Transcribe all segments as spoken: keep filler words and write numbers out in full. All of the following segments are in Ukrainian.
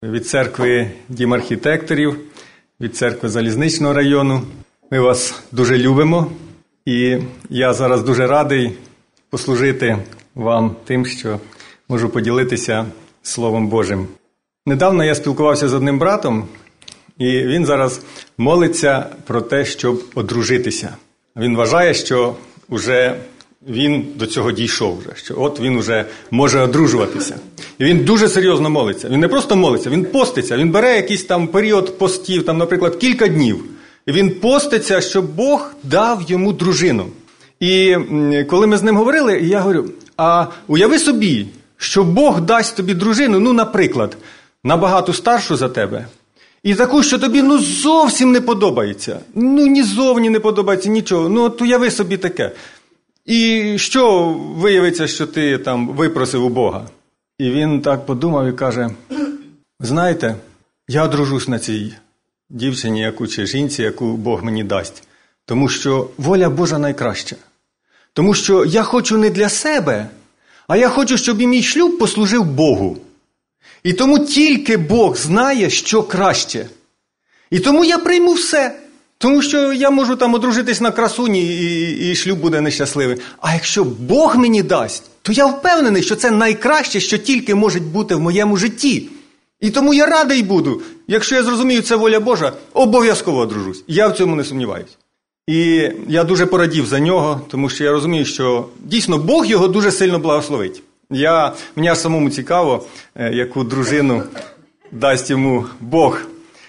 Від церкви Дім архітекторів, від церкви Залізничного району. Ми вас дуже любимо, і я зараз дуже радий послужити вам тим, що можу поділитися Словом Божим. Недавно я спілкувався з одним братом, і він зараз молиться про те, щоб одружитися. Він вважає, що вже він до цього дійшов, вже, що от він вже може одружуватися. І він дуже серйозно молиться. Він не просто молиться, він поститься. Він бере якийсь там період постів, там, наприклад, кілька днів. І він поститься, щоб Бог дав йому дружину. І коли ми з ним говорили, я говорю, а уяви собі, що Бог дасть тобі дружину, ну, наприклад, набагато старшу за тебе, і таку, що тобі ну зовсім не подобається. Ну, ні зовні не подобається, нічого. Ну, от уяви собі таке. І що виявиться, що ти там випросив у Бога? І він так подумав і каже, знаєте, я одружусь на цій дівчині, яку чи жінці, яку Бог мені дасть. Тому що воля Божа найкраща. Тому що я хочу не для себе, а я хочу, щоб і мій шлюб послужив Богу. І тому тільки Бог знає, що краще. І тому я прийму все. Тому що я можу там одружитись на красуні, і, і шлюб буде нещасливий. А якщо Бог мені дасть, то я впевнений, що це найкраще, що тільки може бути в моєму житті. І тому я радий буду. Якщо я зрозумію, це воля Божа, обов'язково одружусь. Я в цьому не сумніваюсь. І я дуже порадів за нього, тому що я розумію, що дійсно Бог його дуже сильно благословить. Я, мені аж самому цікаво, яку дружину дасть йому Бог.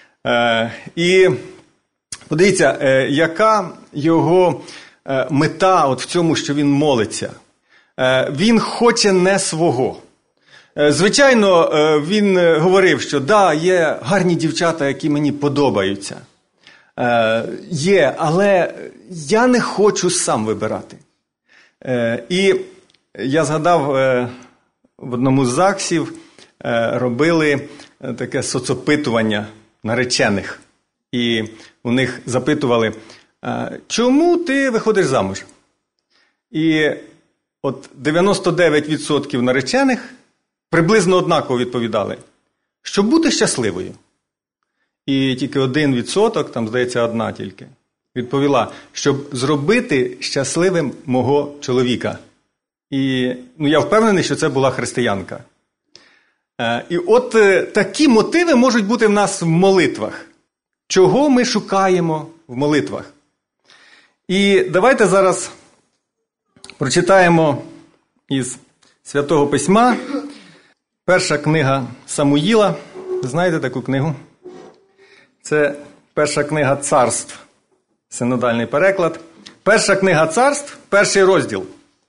І подивіться, яка його мета от в цьому, що він молиться. Він хоче не свого. Звичайно, він говорив, що да, є гарні дівчата, які мені подобаються. Є, але я не хочу сам вибирати. І я згадав, в одному з ЗАГСів робили таке соцопитування наречених. І у них запитували, чому ти виходиш замуж? І от дев'яносто дев'ять відсотків наречених приблизно однаково відповідали, щоб бути щасливою. І тільки один відсоток, там, здається, одна тільки, відповіла, щоб зробити щасливим мого чоловіка. І ну, я впевнений, що це була християнка. І от такі мотиви можуть бути в нас в молитвах. Чого ми шукаємо в молитвах? І давайте зараз прочитаємо із Святого Письма, перша книга Самуїла. Знаєте таку книгу? Це перша книга Царств, синодальний переклад. Перша книга Царств, перший розділ.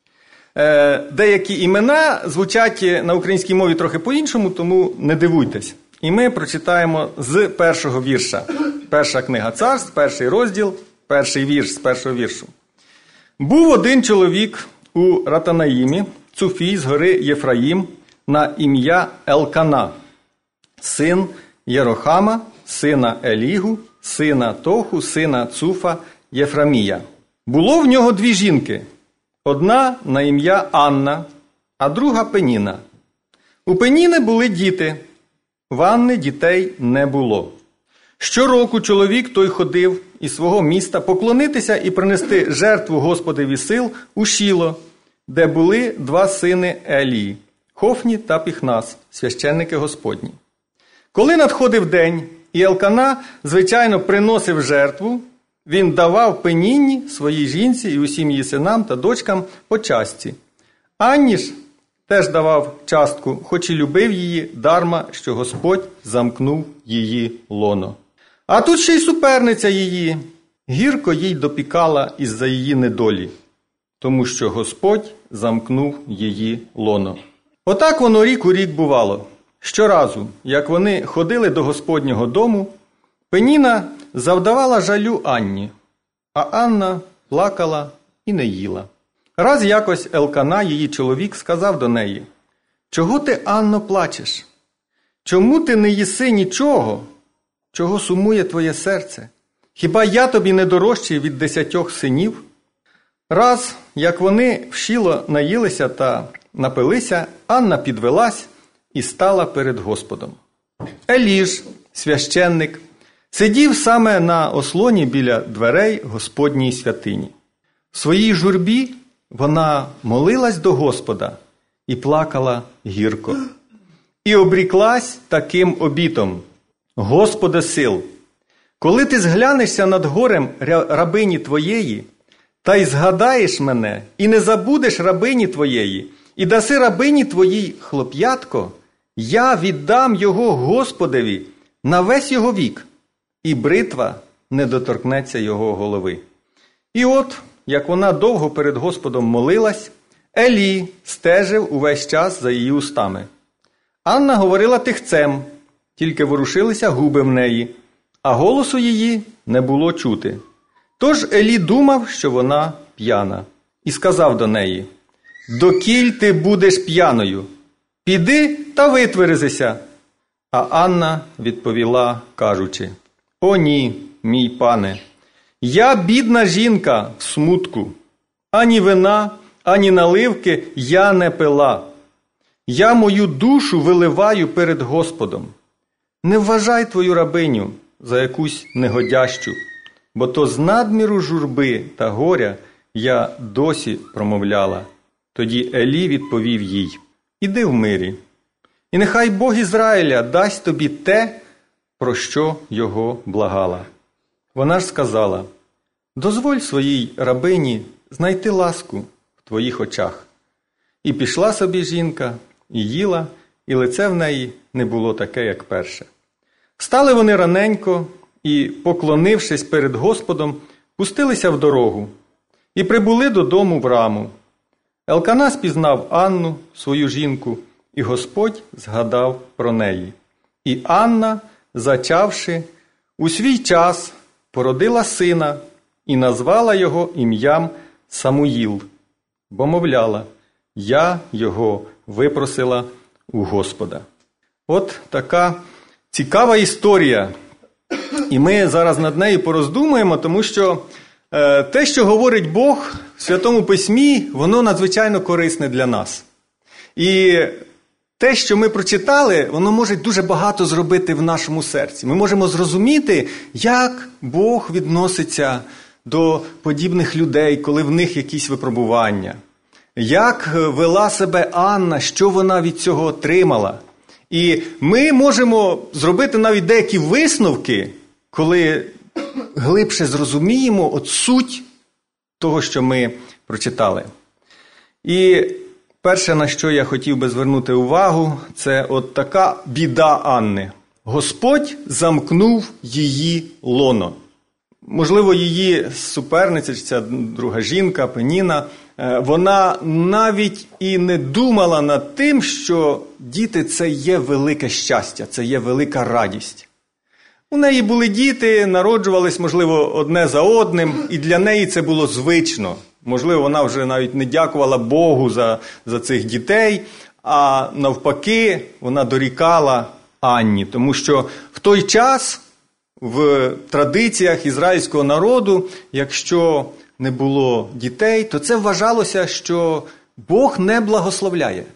Деякі імена звучать на українській мові трохи по-іншому, тому не дивуйтесь. І ми прочитаємо з першого вірша. Перша книга Царств, перший розділ, перший вірш з першого віршу. «Був один чоловік у Ратанаїмі, Цуфій з гори Єфраїм, на ім'я Елкана, син Єрохама, сина Елігу, сина Тоху, сина Цуфа, Єфрамія. Було в нього дві жінки, одна на ім'я Анна, а друга Пеніна. У Пеніни були діти, в Анни дітей не було. Щороку чоловік той ходив із свого міста поклонитися і принести жертву Господеві сил у Шіло, де були два сини Елії, Хофні та Піхнас, священники Господні. Коли надходив день, і Елкана, звичайно, приносив жертву, він давав Пенінні, своїй жінці і усім її синам та дочкам по частці. Анні ж теж давав частку, хоч і любив її, дарма, що Господь замкнув її лоно. А тут ще й суперниця її, гірко їй допікала із-за її недолі, тому що Господь замкнув її лоно. Отак воно рік у рік бувало. Щоразу, як вони ходили до Господнього дому, Пеніна завдавала жалю Анні, а Анна плакала і не їла. Раз якось Елкана, її чоловік, сказав до неї, «Чого ти, Анно, плачеш? Чому ти не їси нічого, чого сумує твоє серце? Хіба я тобі не дорожчий від десятьох синів?» Раз, як вони в Шіло наїлися та напилися, Анна підвелась і стала перед Господом. Елі ж, священник, сидів саме на ослоні біля дверей Господній святині. В своїй журбі вона молилась до Господа і плакала гірко. І обріклась таким обітом: Господи сил, коли ти зглянешся над горем рабині твоєї, та й згадаєш мене, і не забудеш рабині твоєї, і даси рабині твоїй хлоп'ятко, я віддам його Господеві на весь його вік, і бритва не доторкнеться його голови. І от, як вона довго перед Господом молилась, Елі стежив увесь час за її устами. Анна говорила тихцем, тільки ворушилися губи в неї, а голосу її не було чути. Тож Елі думав, що вона п'яна, і сказав до неї: «Докіль ти будеш п'яною? Піди та витверезися». А Анна відповіла, кажучи: «О ні, мій пане, я бідна жінка в смутку, ані вина, ані наливки я не пила. Я мою душу виливаю перед Господом. Не вважай твою рабиню за якусь негодящу, бо то з надміру журби та горя я досі промовляла». Тоді Елі відповів їй: «Іди в мирі, і нехай Бог Ізраїля дасть тобі те, про що його благала». Вона ж сказала: «Дозволь своїй рабині знайти ласку в твоїх очах». І пішла собі жінка, і їла, і лице в неї не було таке, як перше. Встали вони раненько і, поклонившись перед Господом, пустилися в дорогу і прибули додому в Раму. Елкана спізнав Анну, свою жінку, і Господь згадав про неї. І Анна, зачавши, у свій час породила сина і назвала його ім'ям Самуїл, бо мовляла: «Я його випросила у Господа». От така цікава історія. І ми зараз над нею пороздумаємо, тому що е, те, що говорить Бог в Святому Письмі, воно надзвичайно корисне для нас. І те, що ми прочитали, воно може дуже багато зробити в нашому серці. Ми можемо зрозуміти, як Бог відноситься до подібних людей, коли в них якісь випробування. Як вела себе Анна, що вона від цього отримала. І ми можемо зробити навіть деякі висновки, коли глибше зрозуміємо от суть того, що ми прочитали. І перше, на що я хотів би звернути увагу, це от така біда Анни. Господь замкнув її лоно. Можливо, її суперниця, чи ця друга жінка, Пеніна, вона навіть і не думала над тим, що діти – це є велике щастя, це є велика радість. У неї були діти, народжувались, можливо, одне за одним, і для неї це було звично. Можливо, вона вже навіть не дякувала Богу за, за цих дітей, а навпаки, вона дорікала Анні, тому що в той час в традиціях ізраїльського народу, якщо не було дітей, то це вважалося, що Бог не благословляє.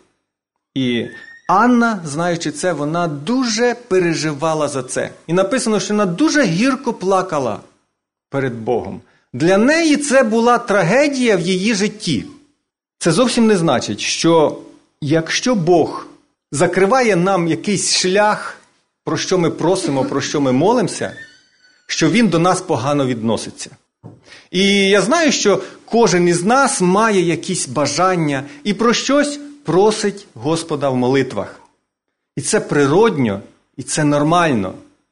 І Анна, знаючи це, вона дуже переживала за це. І написано, що вона дуже гірко плакала перед Богом. Для неї це була трагедія в її житті. Це зовсім не значить, що якщо Бог закриває нам якийсь шлях, про що ми просимо, про що ми молимося, що Він до нас погано відноситься. І я знаю, що кожен із нас має якісь бажання і про щось просить Господа в молитвах. І це природньо, і це нормально.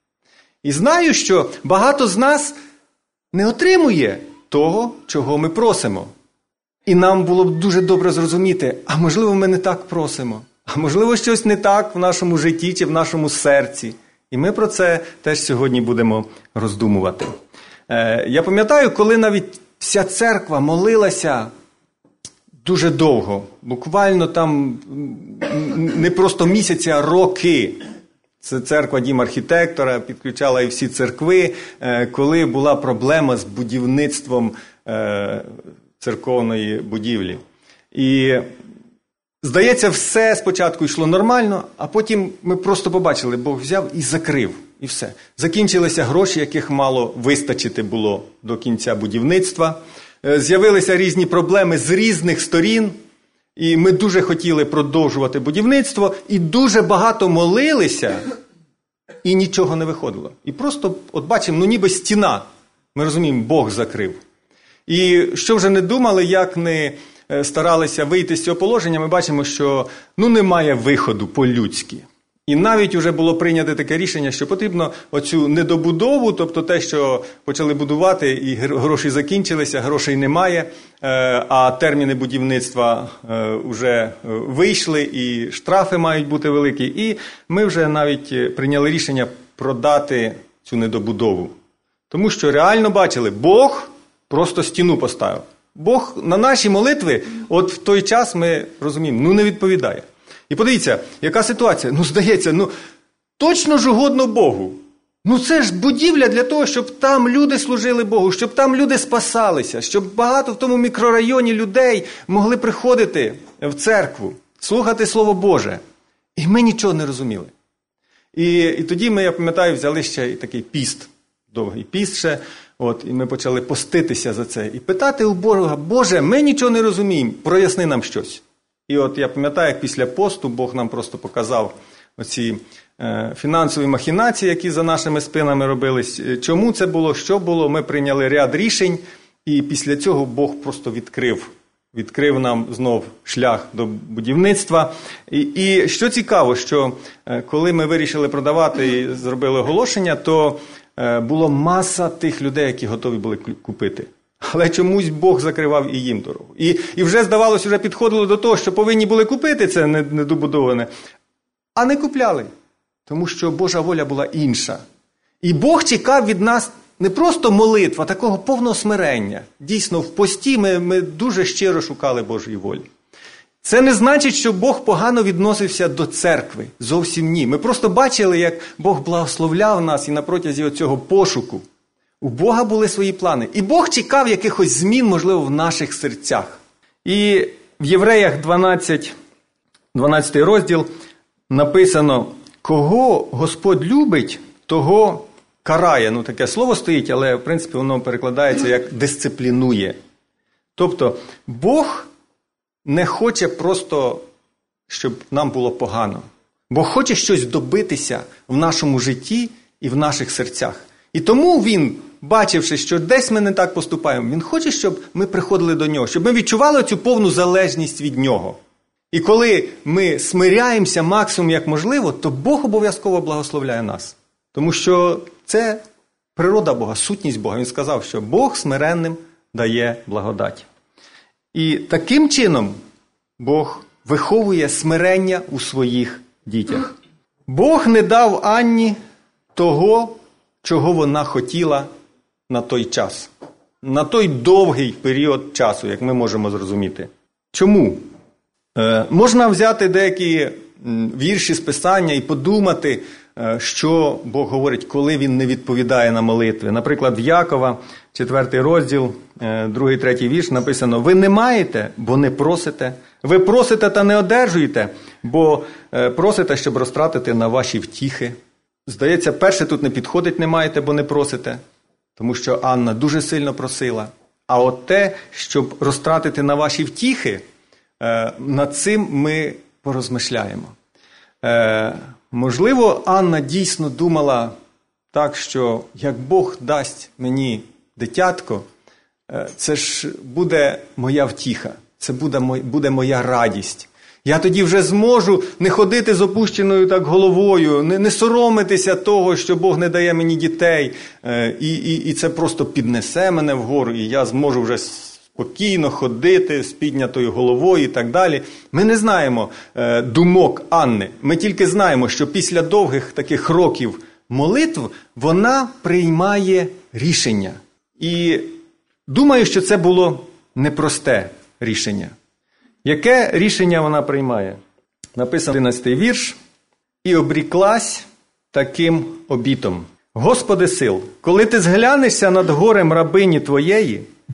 І знаю, що багато з нас не отримує того, чого ми просимо. І нам було б дуже добре зрозуміти, а можливо ми не так просимо, а можливо щось не так в нашому житті чи в нашому серці. І ми про це теж сьогодні будемо роздумувати. Я пам'ятаю, коли навіть вся церква молилася дуже довго, буквально там не просто місяці, а роки. Це церква дім-архітектора, підключала і всі церкви, коли була проблема з будівництвом церковної будівлі. І Здається, все спочатку йшло нормально, а потім ми просто побачили, Бог взяв і закрив, і все. Закінчилися гроші, яких мало вистачити було до кінця будівництва. З'явилися різні проблеми з різних сторін, і ми дуже хотіли продовжувати будівництво, і дуже багато молилися, і нічого не виходило. І просто, от бачимо, ну ніби стіна, ми розуміємо, Бог закрив. І що вже не думали, як не старалися вийти з цього положення, ми бачимо, що ну немає виходу по-людськи. І навіть вже було прийнято таке рішення, що потрібно оцю недобудову, тобто те, що почали будувати, і гроші закінчилися, грошей немає, а терміни будівництва вже вийшли, і штрафи мають бути великі. І ми вже навіть прийняли рішення продати цю недобудову. Тому що реально бачили, Бог просто стіну поставив. Бог на наші молитви, от в той час ми розуміємо, ну не відповідає. І подивіться, яка ситуація? Ну, здається, ну точно ж угодно Богу. Ну це ж будівля для того, щоб там люди служили Богу, щоб там люди спасалися, щоб багато в тому мікрорайоні людей могли приходити в церкву, слухати Слово Боже. І ми нічого не розуміли. І, і тоді ми, я пам'ятаю, взяли ще і такий піст, довгий піст ще, от, і ми почали поститися за це. І питати у Бога, Боже, ми нічого не розуміємо, проясни нам щось. І от я пам'ятаю, як після посту Бог нам просто показав оці е, фінансові махінації, які за нашими спинами робились. Чому це було, що було, ми прийняли ряд рішень, і після цього Бог просто відкрив, відкрив нам знов шлях до будівництва. І, і що цікаво, що е, коли ми вирішили продавати і зробили оголошення, то е, було маса тих людей, які готові були купити. Але чомусь Бог закривав і їм дорогу. І, і вже, здавалося, вже підходило до того, що повинні були купити це недобудоване, а не купляли. Тому що Божа воля була інша. І Бог чекав від нас не просто молитва, а такого повного смирення. Дійсно, в пості ми, ми дуже щиро шукали Божої волі. Це не значить, що Бог погано відносився до церкви. Зовсім ні. Ми просто бачили, як Бог благословляв нас і на протязі цього пошуку. У Бога були свої плани. І Бог чекав якихось змін, можливо, в наших серцях. І в Євреях дванадцять, дванадцятий розділ написано, кого Господь любить, того карає. Ну, таке слово стоїть, але, в принципі, воно перекладається як дисциплінує. Тобто, Бог не хоче просто, щоб нам було погано. Бог хоче щось добитися в нашому житті і в наших серцях. І тому Він, бачивши, що десь ми не так поступаємо, Він хоче, щоб ми приходили до Нього, щоб ми відчували цю повну залежність від Нього. І коли ми смиряємося максимум як можливо, то Бог обов'язково благословляє нас. Тому що це природа Бога, сутність Бога. Він сказав, що Бог смиренним дає благодать. І таким чином Бог виховує смирення у своїх дітях. Бог не дав Анні того, чого вона хотіла на той час. На той довгий період часу, як ми можемо зрозуміти. Чому? Е, можна взяти деякі вірші з Писання і подумати, що Бог говорить, коли Він не відповідає на молитви. Наприклад, в Якова, четвертий розділ, другий, третій вірш, написано, ви не маєте, бо не просите. Ви просите та не одержуєте, бо просите, щоб розтратити на ваші втіхи. Здається, перше тут не підходить, не маєте, бо не просите, тому що Анна дуже сильно просила. А от те, щоб розтратити на ваші втіхи, над цим ми порозмишляємо. Можливо, Анна дійсно думала так, що як Бог дасть мені дитятко, це ж буде моя втіха, це буде, буде моя радість. Я тоді вже зможу не ходити з опущеною так головою, не, не соромитися того, що Бог не дає мені дітей, і, і, і це просто піднесе мене вгору, і я зможу вже спокійно ходити з піднятою головою і так далі. Ми не знаємо е, думок Анни. Ми тільки знаємо, що після довгих таких років молитв вона приймає рішення. І думаю, що це було непросте рішення. Яке рішення вона приймає? Написано одинадцятий вірш. «І обріклась таким обітом. Господи сил, коли ти зглянешся над горем рабині твоєї,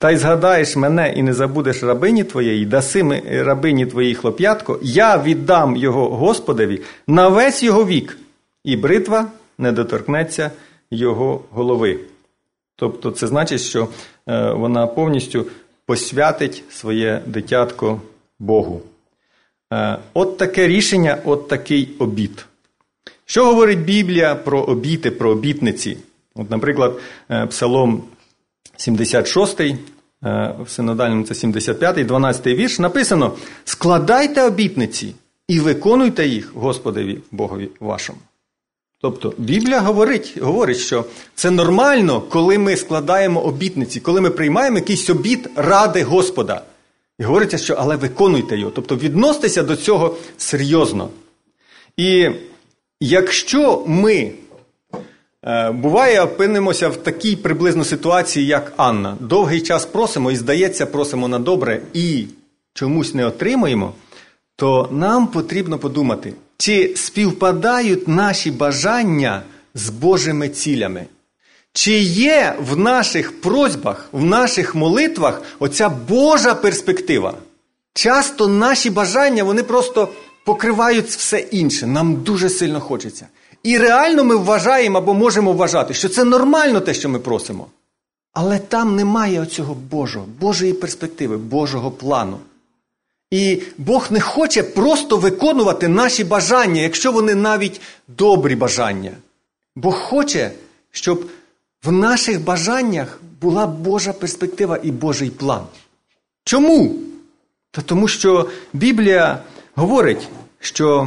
та й згадаєш мене і не забудеш рабині твоєї, даси рабині твоїй хлоп'ятко, я віддам його Господові на весь його вік, і бритва не доторкнеться його голови. Тобто це значить, що вона повністю посвятить своє дитятко Богу. От таке рішення, от такий обіт. Що говорить Біблія про обіти, про обітниці? От, наприклад, Псалом сімдесят шостий, в синодальному це сімдесят п'ятий, дванадцятий вірш, написано: «Складайте обітниці і виконуйте їх Господові Богові вашому». Тобто Біблія говорить, говорить, що це нормально, коли ми складаємо обітниці, коли ми приймаємо якийсь обіт ради Господа. І говориться, що але виконуйте його. Тобто відноситеся до цього серйозно. І якщо ми, буває, опинимося в такій приблизно ситуації, як Анна, довгий час просимо і, здається, просимо на добре і чомусь не отримуємо, то нам потрібно подумати, чи співпадають наші бажання з Божими цілями? Чи є в наших просьбах, в наших молитвах оця Божа перспектива? Часто наші бажання, вони просто покривають все інше. Нам дуже сильно хочеться. І реально ми вважаємо або можемо вважати, що це нормально те, що ми просимо. Але там немає оцього Божого, Божої перспективи, Божого плану. І Бог не хоче просто виконувати наші бажання, якщо вони навіть добрі бажання. Бог хоче, щоб в наших бажаннях була Божа перспектива і Божий план. Чому? Та тому що Біблія говорить, що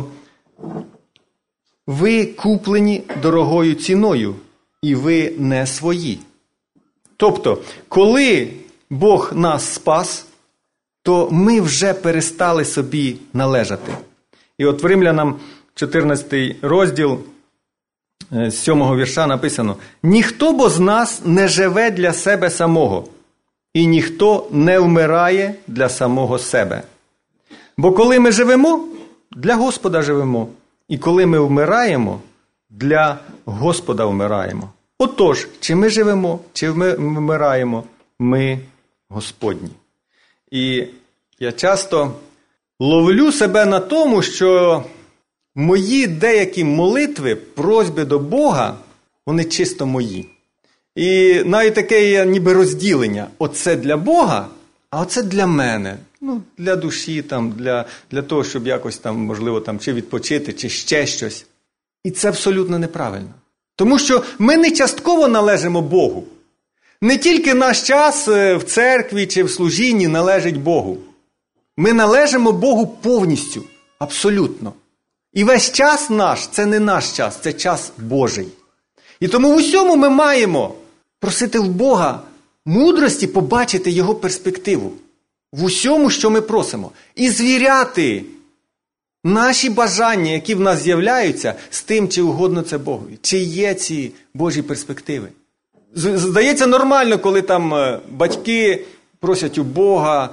ви куплені дорогою ціною, і ви не свої. Тобто, коли Бог нас спас, то ми вже перестали собі належати. І от в Римлянам чотирнадцятий розділ з сьомого вірша написано: «Ніхто бо з нас не живе для себе самого, і ніхто не вмирає для самого себе. Бо коли ми живемо, для Господа живемо, і коли ми вмираємо, для Господа вмираємо. Отож, чи ми живемо, чи ми вмираємо, ми Господні». І я часто ловлю себе на тому, що мої деякі молитви, просьби до Бога, вони чисто мої. І навіть таке є ніби розділення. Оце для Бога, а оце для мене. Ну, для душі, там, для, для того, щоб якось там, можливо, там, чи відпочити, чи ще щось. І це абсолютно неправильно. Тому що ми не частково належимо Богу. Не тільки наш час в церкві чи в служінні належить Богу. Ми належимо Богу повністю, абсолютно. І весь час наш – це не наш час, це час Божий. І тому в усьому ми маємо просити в Бога мудрості побачити Його перспективу. В усьому, що ми просимо. І звіряти наші бажання, які в нас з'являються, з тим, чи угодно це Богові. Чи є ці Божі перспективи. Здається, нормально, коли там батьки просять у Бога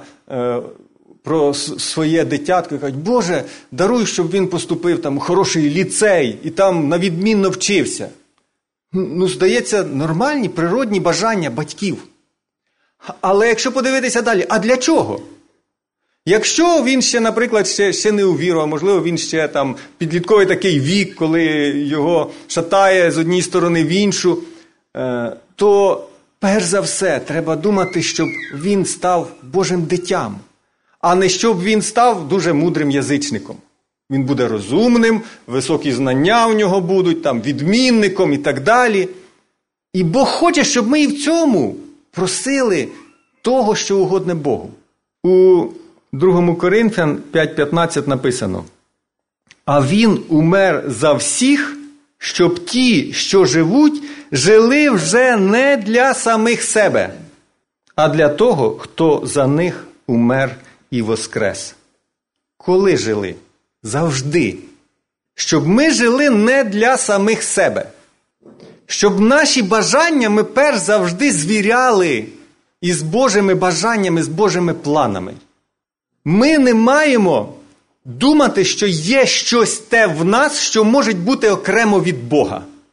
про своє дитятко і кажуть: «Боже, даруй, щоб він поступив там у хороший ліцей і там на відмінно вчився». Ну, здається, нормальні, природні бажання батьків. Але якщо подивитися далі, а для чого? Якщо він ще, наприклад, ще, ще не увірував, можливо, він ще там підлітковий такий вік, коли його шатає з однієї сторони в іншу, то перш за все треба думати, щоб він став Божим дитям, а не щоб він став дуже мудрим язичником. Він буде розумним, високі знання у нього будуть, там, відмінником і так далі. І Бог хоче, щоб ми і в цьому просили того, що угодне Богу. У другому Коринфян п'ять п'ятнадцять написано: «А він умер за всіх, щоб ті, що живуть, жили вже не для самих себе, а для того, хто за них умер і воскрес». Коли жили? Завжди. Щоб ми жили не для самих себе. Щоб наші бажання ми перш завжди звіряли із Божими бажаннями, з Божими планами. Ми не маємо думати, що є щось те в нас, що може бути окремо від Бога.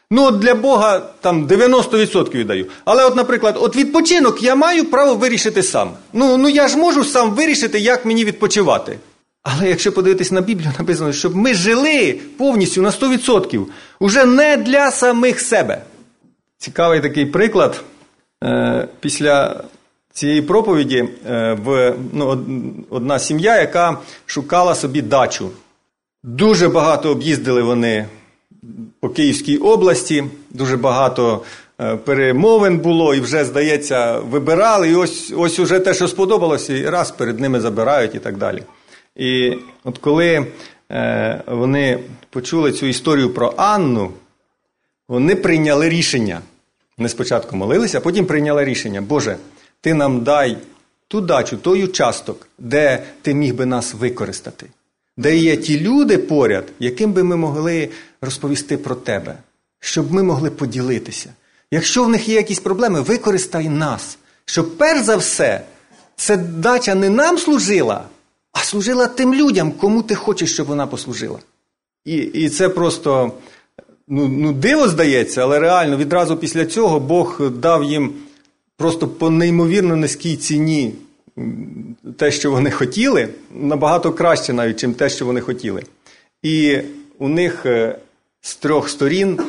Ну, от для Бога там дев'яносто відсотків віддаю. Але от, наприклад, от відпочинок я маю право вирішити сам. Ну, ну я ж можу сам вирішити, як мені відпочивати. Але якщо подивитись на Біблію, написано, щоб ми жили повністю на сто відсотків, уже не для самих себе. Цікавий такий приклад. Е, після цієї проповіді е, в, ну, одна сім'я, яка шукала собі дачу. Дуже багато об'їздили вони по Київській області, дуже багато е, перемовин було, і вже, здається, вибирали, і ось, ось уже те, що сподобалося, і раз перед ними забирають і так далі. І от коли е, вони почули цю історію про Анну, вони прийняли рішення. Вони спочатку молилися, а потім прийняли рішення. Боже, ти нам дай ту дачу, той участок, де ти міг би нас використати. Де є ті люди поряд, яким би ми могли розповісти про тебе. Щоб ми могли поділитися. Якщо в них є якісь проблеми, використай нас. Щоб перш за все, ця дача не нам служила, а служила тим людям, кому ти хочеш, щоб вона послужила. І, і це просто, ну, ну, диво здається, але реально відразу після цього Бог дав їм просто по неймовірно низькій ціні те, що вони хотіли, набагато краще навіть, чим те, що вони хотіли. І у них з трьох сторін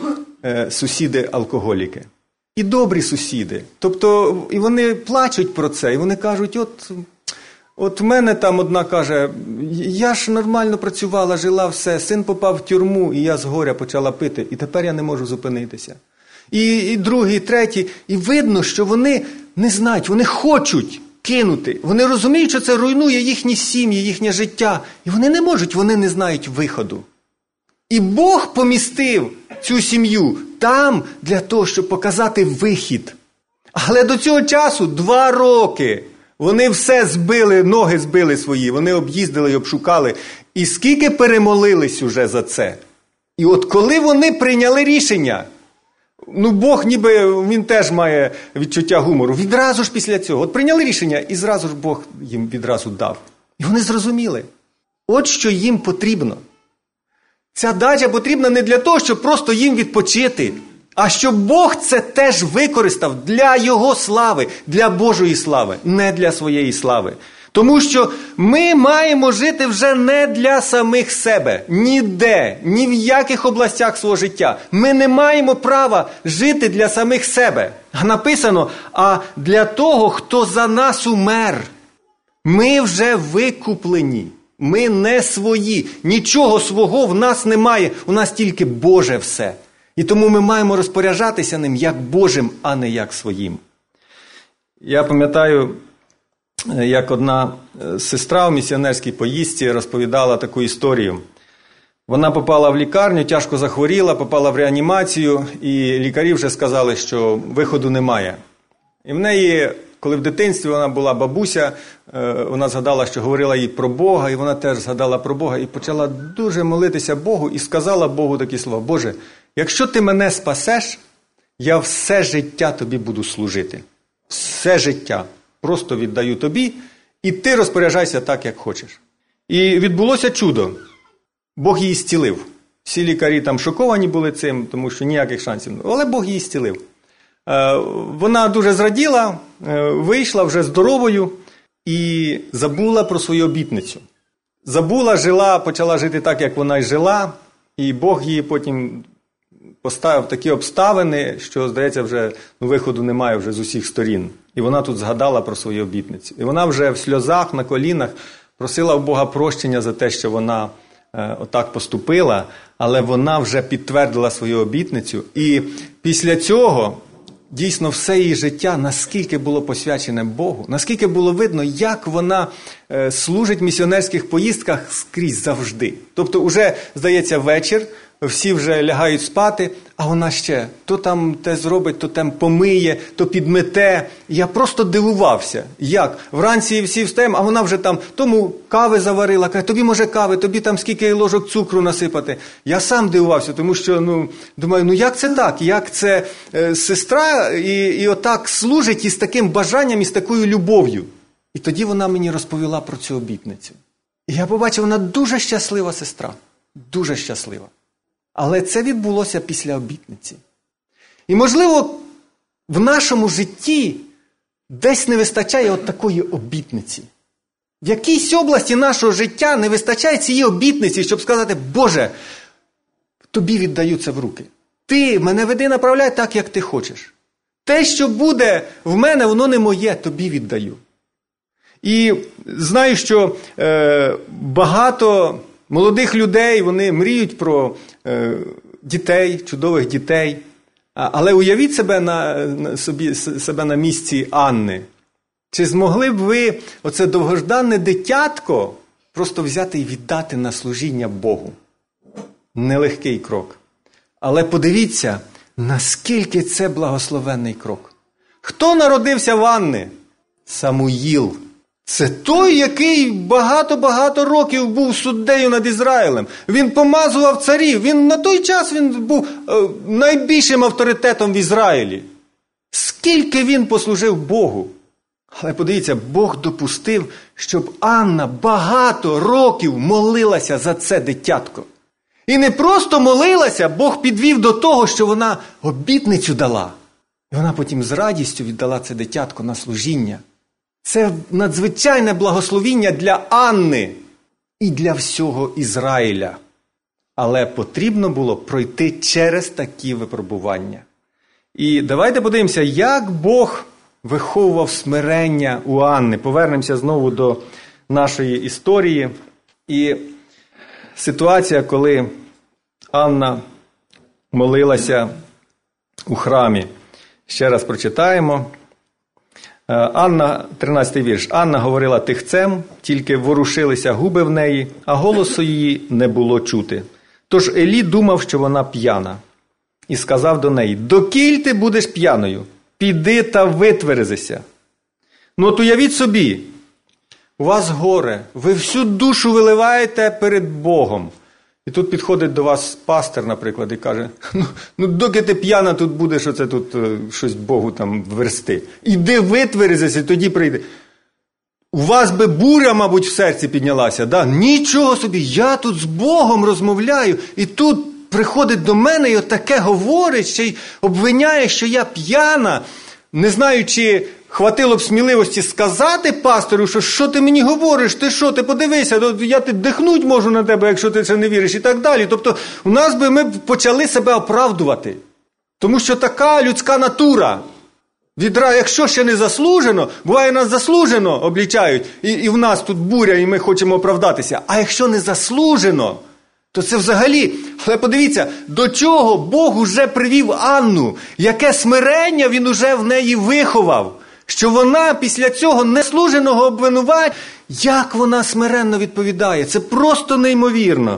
сусіди-алкоголіки. І добрі сусіди. Тобто, і вони плачуть про це, і вони кажуть, от... От в мене там одна каже, я ж нормально працювала, жила, все, син попав в тюрму, і я з горя почала пити, і тепер я не можу зупинитися. І, і другий, і третій, і видно, що вони не знають, вони хочуть кинути, вони розуміють, що це руйнує їхні сім'ї, їхнє життя, і вони не можуть, вони не знають виходу. І Бог помістив цю сім'ю там для того, щоб показати вихід. Але до цього часу два роки вони все збили, ноги збили свої, вони об'їздили і обшукали. І скільки перемолились уже за це. І от коли вони прийняли рішення, ну Бог ніби, він теж має відчуття гумору, відразу ж після цього, от прийняли рішення, і зразу ж Бог їм відразу дав. І вони зрозуміли, от що їм потрібно. Ця дача потрібна не для того, щоб просто їм відпочити, а щоб Бог це теж використав для Його слави, для Божої слави, не для своєї слави. Тому що ми маємо жити вже не для самих себе, ніде, ні в яких областях свого життя. Ми не маємо права жити для самих себе. А написано, а для того, хто за нас умер. Ми вже викуплені, ми не свої, нічого свого в нас немає, у нас тільки Боже все. І тому ми маємо розпоряджатися ним як Божим, а не як своїм. Я пам'ятаю, як одна сестра в місіонерській поїздці розповідала таку історію. Вона попала в лікарню, тяжко захворіла, попала в реанімацію, і лікарі вже сказали, що виходу немає. І в неї, коли в дитинстві вона була бабуся, вона згадала, що говорила їй про Бога, і вона теж згадала про Бога, і почала дуже молитися Богу, і сказала Богу такі слова: «Боже, якщо ти мене спасеш, я все життя тобі буду служити. Все життя просто віддаю тобі, і ти розпоряджайся так, як хочеш». І відбулося чудо. Бог її зцілив. Всі лікарі там шоковані були цим, тому що ніяких шансів. Але Бог її зцілив. Вона дуже зраділа, вийшла вже здоровою і забула про свою обітницю. Забула, жила, почала жити так, як вона й жила, і Бог її потім поставив такі обставини, що, здається, вже ну, виходу немає вже з усіх сторін. І вона тут згадала про свою обітницю. І вона вже в сльозах, на колінах просила у Бога прощення за те, що вона е, отак поступила, але вона вже підтвердила свою обітницю. І після цього дійсно все її життя, наскільки було посвячене Богу, наскільки було видно, як вона е, служить в місіонерських поїздках скрізь завжди. Тобто уже, здається, вечір, всі вже лягають спати, а вона ще то там те зробить, то там помиє, то підмете. Я просто дивувався, як вранці всі встаємо, а вона вже там тому кави заварила, каже, тобі може кави, тобі там скільки ложок цукру насипати. Я сам дивувався, тому що, ну, думаю, ну як це так? Як це е, сестра і, і отак служить із таким бажанням, із такою любов'ю? І тоді вона мені розповіла про цю обітницю. І я побачив, вона дуже щаслива сестра, дуже щаслива. Але це відбулося після обітниці. І, можливо, в нашому житті десь не вистачає от такої обітниці. В якійсь області нашого життя не вистачає цієї обітниці, щоб сказати: Боже, тобі віддаю це в руки. Ти мене веди, направляй так, як ти хочеш. Те, що буде в мене, воно не моє, тобі віддаю. І знаю, що е, багато молодих людей, вони мріють про е, дітей, чудових дітей. Але уявіть себе на, на, собі, себе на місці Анни. Чи змогли б ви оце довгожданне дитятко просто взяти і віддати на служіння Богу? Нелегкий крок. Але подивіться, наскільки це благословенний крок. Хто народився в Анни? Самуїл. Це той, який багато-багато років був суддею над Ізраїлем. Він помазував царів. Він на той час він був е, найбільшим авторитетом в Ізраїлі. Скільки він послужив Богу. Але подивіться, Бог допустив, щоб Анна багато років молилася за це дитятко. І не просто молилася, Бог підвів до того, що вона обітницю дала. І вона потім з радістю віддала це дитятко на служіння. Це надзвичайне благословіння для Анни і для всього Ізраїля. Але потрібно було пройти через такі випробування. І давайте подивимося, як Бог виховував смирення у Анни. Повернемося знову до нашої історії. І ситуація, коли Анна молилася у храмі. Ще раз прочитаємо. Анна, тринадцятий вірш. Анна говорила тихцем, тільки ворушилися губи в неї, а голосу її не було чути. Тож Елі думав, що вона п'яна. І сказав до неї: «Докіль ти будеш п'яною? Піди та витверезися». Ну от уявіть собі, у вас горе, ви всю душу виливаєте перед Богом. І тут підходить до вас пастир, наприклад, і каже: ну, ну доки ти п'яна тут будеш, оце тут е, щось Богу там версти. Іди витверезися, тоді прийде. У вас би буря, мабуть, в серці піднялася, да? Нічого собі, я тут з Богом розмовляю, і тут приходить до мене і отаке говорить, ще й обвиняє, що я п'яна. Не знаю, чи хватило б сміливості сказати пастору, що що ти мені говориш, ти що, ти подивися, я ти дихнуть можу на тебе, якщо ти це не віриш, і так далі. Тобто у нас би ми почали себе оправдувати. Тому що така людська натура. Відра, якщо ще не заслужено, буває, нас заслужено облічають, і, і в нас тут буря, і ми хочемо оправдатися. А якщо не заслужено, то це взагалі, але подивіться, до чого Бог уже привів Анну, яке смирення він уже в неї виховав, що вона після цього неслуженого обвинувачення, як вона смиренно відповідає, це просто неймовірно.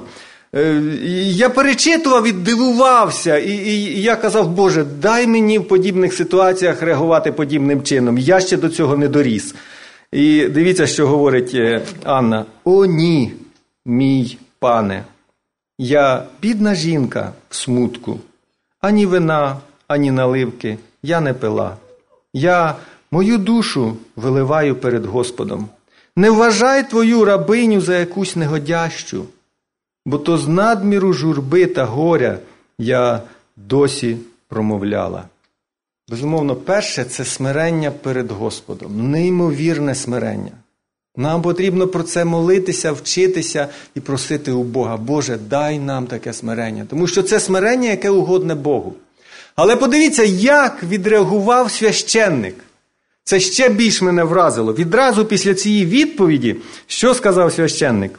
Я перечитував і дивувався, і, і, і я казав: Боже, дай мені в подібних ситуаціях реагувати подібним чином, я ще до цього не доріс. І дивіться, що говорить Анна: «О ні, мій пане, я бідна жінка в смутку, ані вина, ані наливки я не пила. Я мою душу виливаю перед Господом. Не вважай твою рабиню за якусь негодящу, бо то з надміру журби та горя я досі промовляла». Безумовно, перше – це смирення перед Господом, неймовірне смирення. Нам потрібно про це молитися, вчитися і просити у Бога: Боже, дай нам таке смирення. Тому що це смирення, яке угодне Богу. Але подивіться, як відреагував священник. Це ще більш мене вразило. Відразу після цієї відповіді, що сказав священник?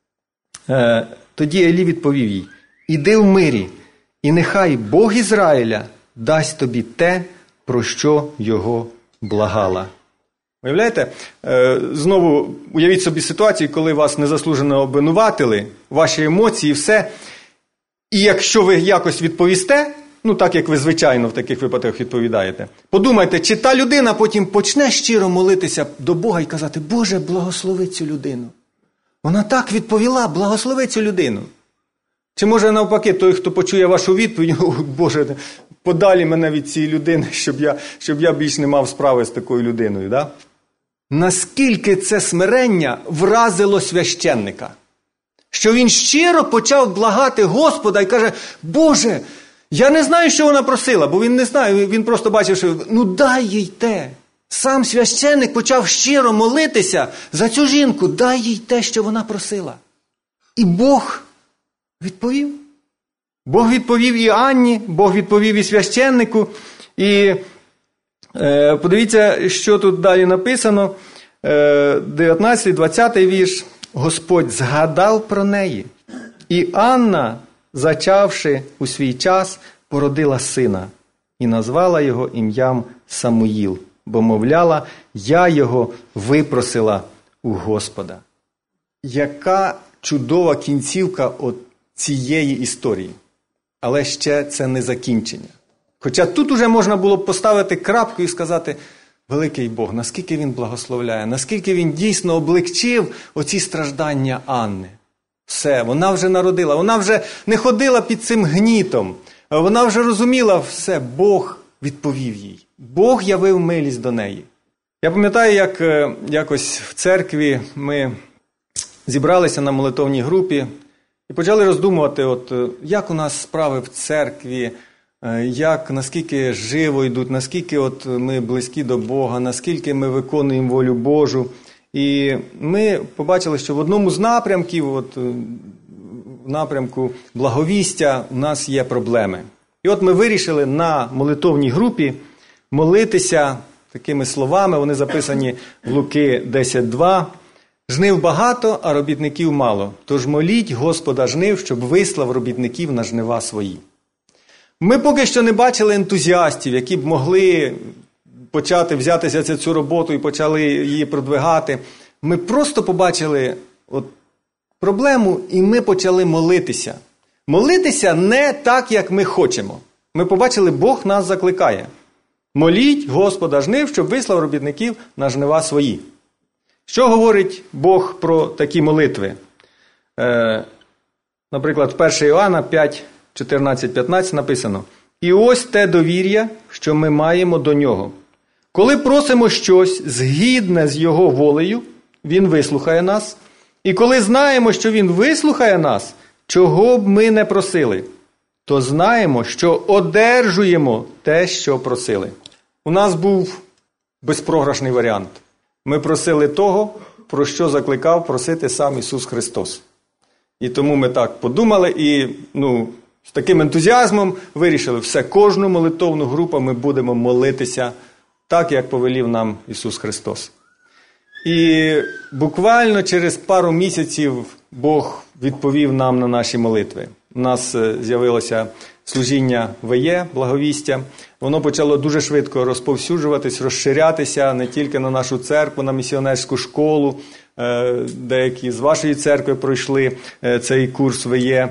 Е, тоді Елі відповів їй: «Іди в мирі, і нехай Бог Ізраїля дасть тобі те, про що його благала». Уявляєте? Знову уявіть собі ситуацію, коли вас незаслужено обвинуватили, ваші емоції, все. І якщо ви якось відповісте, ну так, як ви звичайно в таких випадках відповідаєте, подумайте, чи та людина потім почне щиро молитися до Бога і казати: Боже, благослови цю людину. Вона так відповіла: благослови цю людину. Чи може навпаки, той, хто почує вашу відповідь: О, Боже, подалі мене від цієї людини, щоб я, щоб я більш не мав справи з такою людиною, да? Наскільки це смирення вразило священника, що він щиро почав благати Господа і каже: Боже, Я не знаю, що вона просила, бо він не знає, він просто бачив, що ну дай їй те. Сам священник почав щиро молитися за цю жінку, дай їй те, що вона просила. І Бог відповів. Бог відповів і Анні, Бог відповів і священнику. І е, подивіться, що тут далі написано. Е, дев'ятнадцятий двадцятий вірш. Господь згадав про неї. І Анна, зачавши у свій час, породила сина і назвала його ім'ям Самуїл, бо мовляла, я його випросила у Господа. Яка чудова кінцівка от цієї історії. Але ще це не закінчення. Хоча тут уже можна було б поставити крапку і сказати, великий Бог, наскільки він благословляє, наскільки він дійсно облегчив оці страждання Анни. Все, вона вже народила, вона вже не ходила під цим гнітом. Вона вже розуміла все, Бог відповів їй. Бог явив милість до неї. Я пам'ятаю, як якось в церкві ми зібралися на молитовній групі і почали роздумувати, от, як у нас справи в церкві, як, наскільки живо йдуть, наскільки от ми близькі до Бога, наскільки ми виконуємо волю Божу. І ми побачили, що в одному з напрямків, от, в напрямку благовістя, у нас є проблеми. І от ми вирішили на молитовній групі молитися такими словами, вони записані в Луки десять два. «Жнив багато, а робітників мало. Тож моліть Господа жнив, щоб вислав робітників на жнива свої». Ми поки що не бачили ентузіастів, які б могли почати взятися за цю роботу і почали її продвигати. Ми просто побачили от проблему і ми почали молитися. Молитися не так, як ми хочемо. Ми побачили, Бог нас закликає. Моліть Господа жнив, щоб вислав робітників на жнива свої. Що говорить Бог про такі молитви? Е, наприклад, в перше Іоанна п'ять, чотирнадцять п'ятнадцять написано: «І ось те довір'я, що ми маємо до Нього. Коли просимо щось згідне з Його волею, Він вислухає нас. І коли знаємо, що Він вислухає нас, чого б ми не просили, то знаємо, що одержуємо те, що просили». У нас був безпрограшний варіант. Ми просили того, про що закликав просити сам Ісус Христос. І тому ми так подумали і ну, з таким ентузіазмом вирішили, все, кожну молитовну групу ми будемо молитися так, як повелів нам Ісус Христос. І буквально через пару місяців Бог відповів нам на наші молитви. У нас з'явилося служіння ВЕ, благовістя. Воно почало дуже швидко розповсюджуватись, розширятися не тільки на нашу церкву, на місіонерську школу. Деякі з вашої церкви пройшли цей курс ВЕ.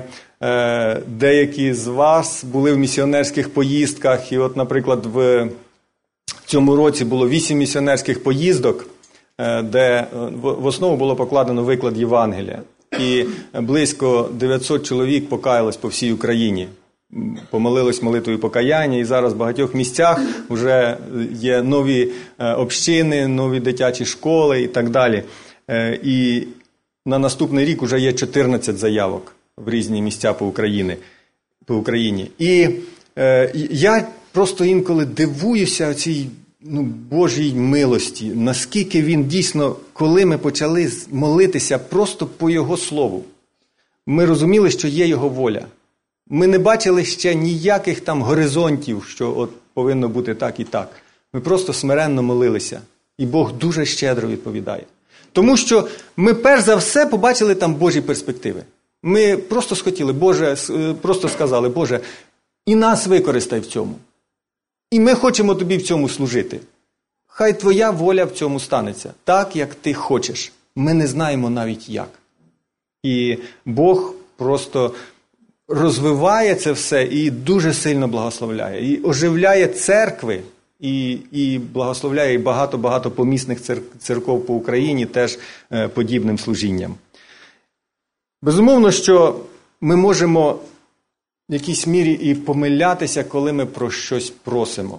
Деякі з вас були в місіонерських поїздках. І от, наприклад, в цьому році було вісім місіонерських поїздок, де в основу було покладено виклад Євангелія. І близько дев'ятсот чоловік покаялось по всій Україні. Помолились молитвою покаяння, і зараз в багатьох місцях вже є нові общини, нові дитячі школи і так далі. І на наступний рік вже є чотирнадцять заявок в різні місця по Україні. По Україні. І е, я просто інколи дивуюся цій ну, Божій милості, наскільки він дійсно, коли ми почали молитися просто по Його Слову, ми розуміли, що є Його воля. Ми не бачили ще ніяких там горизонтів, що от повинно бути так і так. Ми просто смиренно молилися. І Бог дуже щедро відповідає. Тому що ми перш за все побачили там Божі перспективи. Ми просто схотіли, Боже, просто сказали, Боже, і нас використай в цьому. І ми хочемо Тобі в цьому служити. Хай Твоя воля в цьому станеться, так, як Ти хочеш. Ми не знаємо навіть як. І Бог просто розвиває це все і дуже сильно благословляє. І оживляє церкви, і, і благословляє і багато-багато помісних церков по Україні теж е, подібним служінням. Безумовно, що ми можемо в якійсь мірі і помилятися, коли ми про щось просимо.